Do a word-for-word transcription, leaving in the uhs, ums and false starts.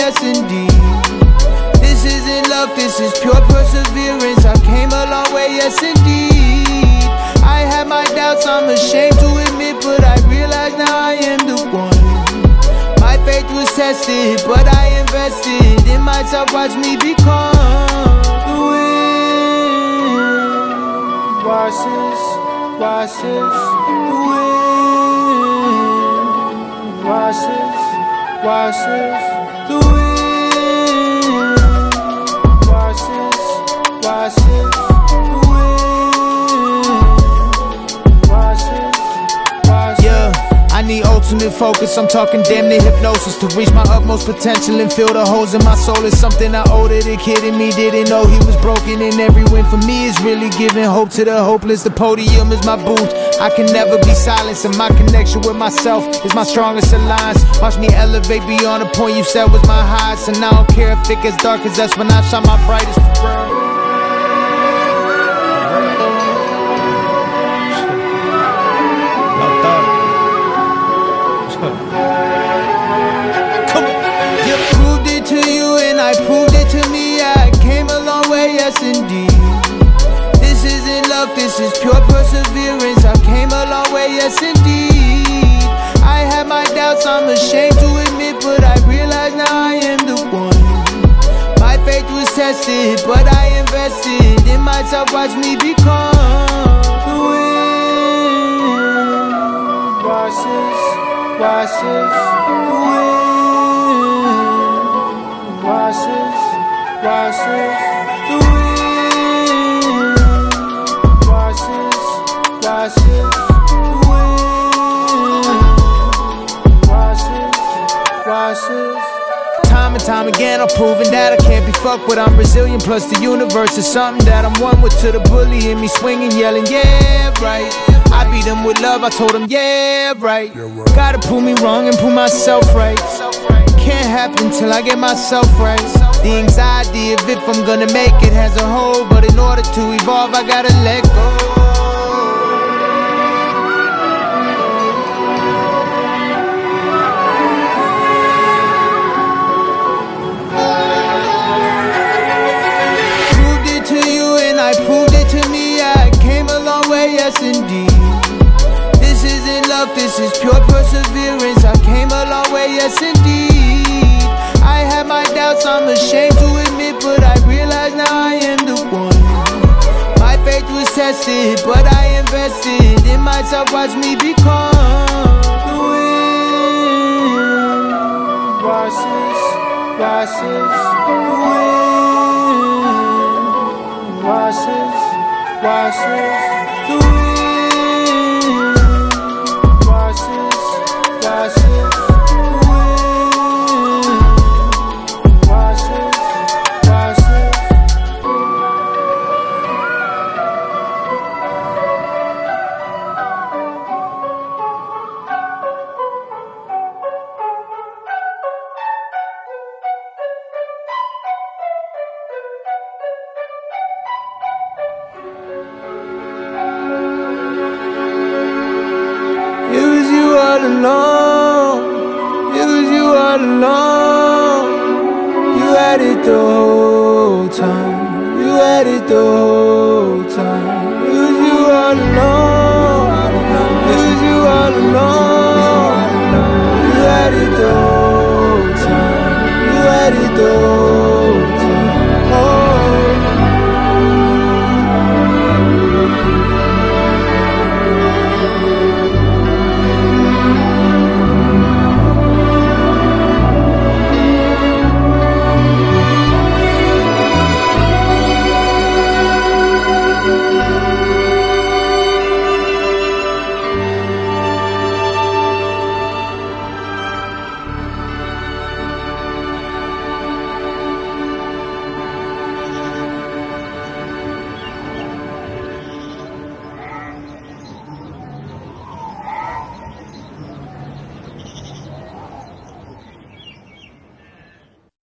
yes indeed. This isn't love, this is pure perseverance. I came a long way, yes indeed. I had my doubts, I'm ashamed to admit, but I realize now I am the one. My faith was tested, but I invested in myself, watch me become the wind. Watch this, watch this, the wind. Watch this, watch this, the wind. Watch this, watch this, the wind. Watch this, watch this. Yeah, I need ultimate focus, I'm talking damn near hypnosis, to reach my utmost potential and fill the holes in my soul. Is something I owe to the kid in me, didn't know he was broken, and every win for me is really giving hope to the hopeless. The podium is my booth, I can never be silenced, and my connection with myself is my strongest alliance. Watch me elevate beyond the point you said was my highest, and I don't care if it gets dark, cause that's when I shine my brightest. I proved it to me, I came a long way, yes indeed. This isn't love, this is pure perseverance. I came a long way, yes indeed. I had my doubts, I'm ashamed to admit, but I realize now I am the one. My faith was tested, but I invested in myself, watch me become the wind. Watch this, watch this, the wind. Watch this, watch this, the wind. Watch this, watch this, the wind. Watch this, watch this. Time and time again I'm proving that I can't be fucked with. I'm resilient, plus the universe is something that I'm one with. To the bully in me swinging, yelling, yeah, right. I beat him with love, I told him, yeah, right. Gotta prove me wrong and prove myself right. Can't happen till I get myself right. The anxiety of if I'm gonna make it has a hold, but in order to evolve I gotta let go. Proved it to you and I proved it to me, I came a long way, yes indeed. This isn't love, this is pure perseverance. I came a long way, yes indeed. I had my doubts, I'm ashamed to admit, but I realize now I am the one. My faith was tested, but I invested in myself, watch me become the wind. Watch this, watch this, the wind. Watch this, watch this, the wind. Watch this, watch this. All along, it was you all along. You had it the whole time, you had it the whole time.